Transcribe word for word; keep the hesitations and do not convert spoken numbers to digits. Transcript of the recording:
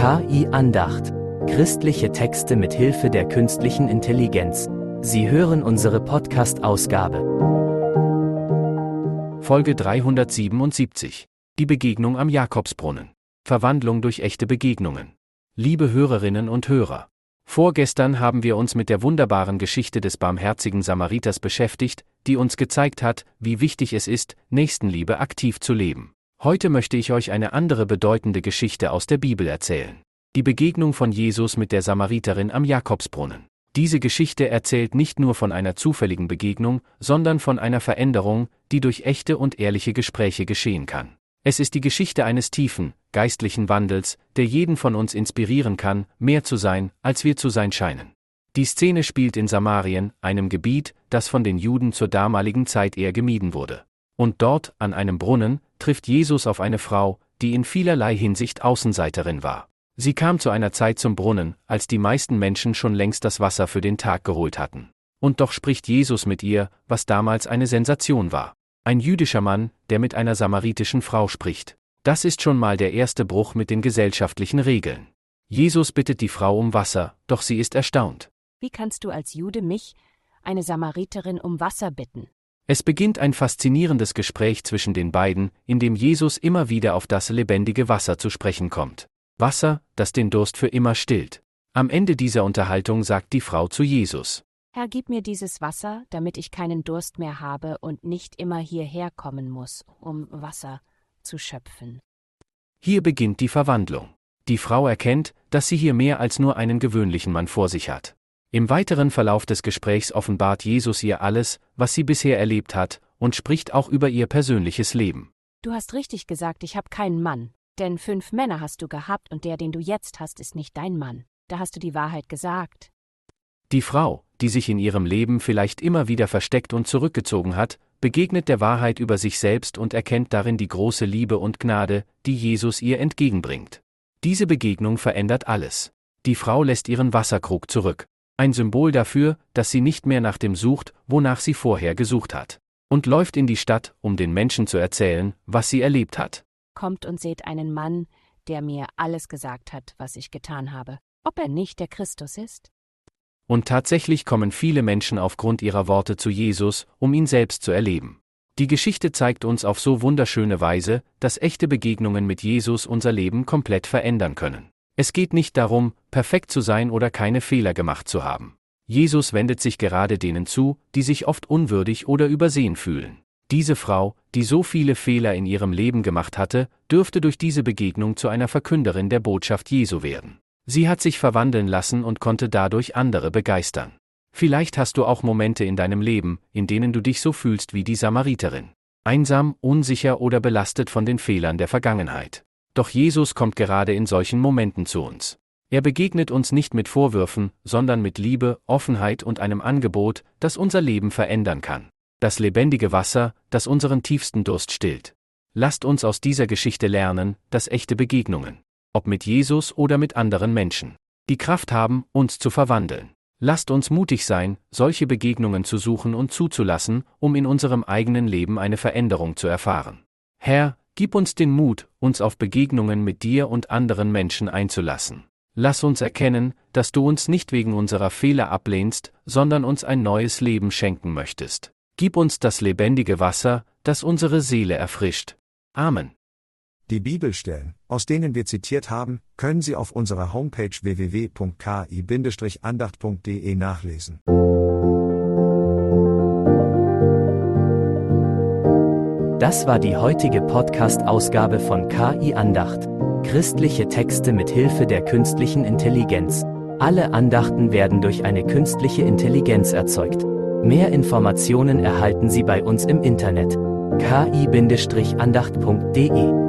K I-Andacht. Christliche Texte mit Hilfe der künstlichen Intelligenz. Sie hören unsere Podcast-Ausgabe. Folge dreihundertsiebenundsiebzig. Die Begegnung am Jakobsbrunnen. Verwandlung durch echte Begegnungen. Liebe Hörerinnen und Hörer. Vorgestern haben wir uns mit der wunderbaren Geschichte des barmherzigen Samariters beschäftigt, die uns gezeigt hat, wie wichtig es ist, Nächstenliebe aktiv zu leben. Heute möchte ich euch eine andere bedeutende Geschichte aus der Bibel erzählen. Die Begegnung von Jesus mit der Samariterin am Jakobsbrunnen. Diese Geschichte erzählt nicht nur von einer zufälligen Begegnung, sondern von einer Veränderung, die durch echte und ehrliche Gespräche geschehen kann. Es ist die Geschichte eines tiefen, geistlichen Wandels, der jeden von uns inspirieren kann, mehr zu sein, als wir zu sein scheinen. Die Szene spielt in Samarien, einem Gebiet, das von den Juden zur damaligen Zeit eher gemieden wurde. Und dort, an einem Brunnen, trifft Jesus auf eine Frau, die in vielerlei Hinsicht Außenseiterin war. Sie kam zu einer Zeit zum Brunnen, als die meisten Menschen schon längst das Wasser für den Tag geholt hatten. Und doch spricht Jesus mit ihr, was damals eine Sensation war. Ein jüdischer Mann, der mit einer samaritischen Frau spricht. Das ist schon mal der erste Bruch mit den gesellschaftlichen Regeln. Jesus bittet die Frau um Wasser, doch sie ist erstaunt. Wie kannst du als Jude mich, eine Samariterin, um Wasser bitten? Es beginnt ein faszinierendes Gespräch zwischen den beiden, in dem Jesus immer wieder auf das lebendige Wasser zu sprechen kommt. Wasser, das den Durst für immer stillt. Am Ende dieser Unterhaltung sagt die Frau zu Jesus: Herr, gib mir dieses Wasser, damit ich keinen Durst mehr habe und nicht immer hierher kommen muss, um Wasser zu schöpfen. Hier beginnt die Verwandlung. Die Frau erkennt, dass sie hier mehr als nur einen gewöhnlichen Mann vor sich hat. Im weiteren Verlauf des Gesprächs offenbart Jesus ihr alles, was sie bisher erlebt hat, und spricht auch über ihr persönliches Leben. Du hast richtig gesagt, ich habe keinen Mann, denn fünf Männer hast du gehabt und der, den du jetzt hast, ist nicht dein Mann. Da hast du die Wahrheit gesagt. Die Frau, die sich in ihrem Leben vielleicht immer wieder versteckt und zurückgezogen hat, begegnet der Wahrheit über sich selbst und erkennt darin die große Liebe und Gnade, die Jesus ihr entgegenbringt. Diese Begegnung verändert alles. Die Frau lässt ihren Wasserkrug zurück. Ein Symbol dafür, dass sie nicht mehr nach dem sucht, wonach sie vorher gesucht hat. Und läuft in die Stadt, um den Menschen zu erzählen, was sie erlebt hat. Kommt und seht einen Mann, der mir alles gesagt hat, was ich getan habe. Ob er nicht der Christus ist? Und tatsächlich kommen viele Menschen aufgrund ihrer Worte zu Jesus, um ihn selbst zu erleben. Die Geschichte zeigt uns auf so wunderschöne Weise, dass echte Begegnungen mit Jesus unser Leben komplett verändern können. Es geht nicht darum, perfekt zu sein oder keine Fehler gemacht zu haben. Jesus wendet sich gerade denen zu, die sich oft unwürdig oder übersehen fühlen. Diese Frau, die so viele Fehler in ihrem Leben gemacht hatte, dürfte durch diese Begegnung zu einer Verkünderin der Botschaft Jesu werden. Sie hat sich verwandeln lassen und konnte dadurch andere begeistern. Vielleicht hast du auch Momente in deinem Leben, in denen du dich so fühlst wie die Samariterin. Einsam, unsicher oder belastet von den Fehlern der Vergangenheit. Doch Jesus kommt gerade in solchen Momenten zu uns. Er begegnet uns nicht mit Vorwürfen, sondern mit Liebe, Offenheit und einem Angebot, das unser Leben verändern kann. Das lebendige Wasser, das unseren tiefsten Durst stillt. Lasst uns aus dieser Geschichte lernen, dass echte Begegnungen, ob mit Jesus oder mit anderen Menschen, die Kraft haben, uns zu verwandeln. Lasst uns mutig sein, solche Begegnungen zu suchen und zuzulassen, um in unserem eigenen Leben eine Veränderung zu erfahren. Herr, gib uns den Mut, uns auf Begegnungen mit dir und anderen Menschen einzulassen. Lass uns erkennen, dass du uns nicht wegen unserer Fehler ablehnst, sondern uns ein neues Leben schenken möchtest. Gib uns das lebendige Wasser, das unsere Seele erfrischt. Amen. Die Bibelstellen, aus denen wir zitiert haben, können Sie auf unserer Homepage w w w punkt k i Bindestrich andacht punkt d e nachlesen. Das war die heutige Podcast-Ausgabe von K I-Andacht. Christliche Texte mit Hilfe der künstlichen Intelligenz. Alle Andachten werden durch eine künstliche Intelligenz erzeugt. Mehr Informationen erhalten Sie bei uns im Internet. k i Bindestrich andacht punkt d e